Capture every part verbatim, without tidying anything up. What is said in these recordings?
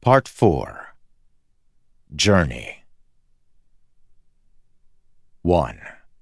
Part four. Journey. one.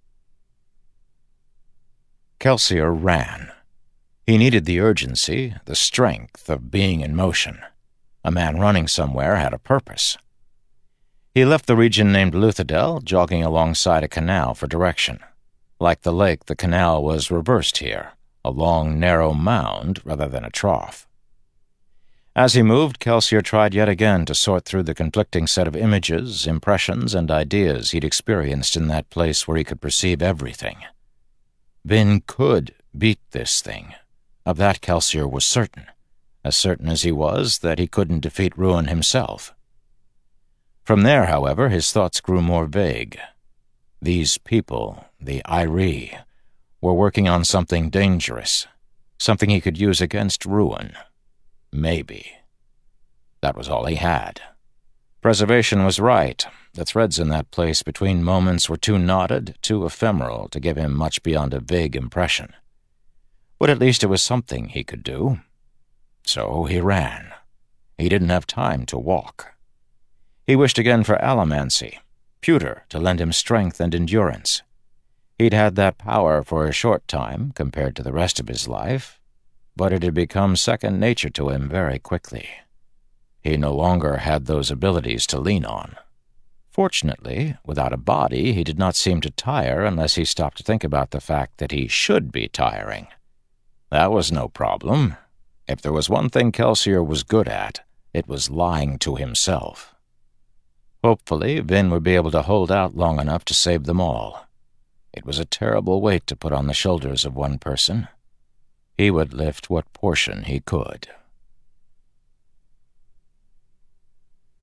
Kelsier ran. He needed the urgency, the strength of being in motion. A man running somewhere had a purpose. He left the region named Luthadel, jogging alongside a canal for direction. Like the lake, the canal was reversed here, a long, narrow mound rather than a trough. As he moved, Kelsier tried yet again to sort through the conflicting set of images, impressions, and ideas he'd experienced in that place where he could perceive everything. Vin could beat this thing. Of that Kelsier was certain, as certain as he was that he couldn't defeat Ruin himself. From there, however, his thoughts grew more vague. These people, the Airi, were working on something dangerous, something he could use against Ruin. Maybe. That was all he had. Preservation was right. The threads in that place between moments were too knotted, too ephemeral to give him much beyond a vague impression. But at least it was something he could do. So he ran. He didn't have time to walk. He wished again for allomancy, pewter to lend him strength and endurance. He'd had that power for a short time compared to the rest of his life, but it had become second nature to him very quickly. He no longer had those abilities to lean on. Fortunately, without a body, he did not seem to tire unless he stopped to think about the fact that he should be tiring. That was no problem. If there was one thing Kelsier was good at, it was lying to himself. Hopefully, Vin would be able to hold out long enough to save them all. It was a terrible weight to put on the shoulders of one person. He would lift what portion he could.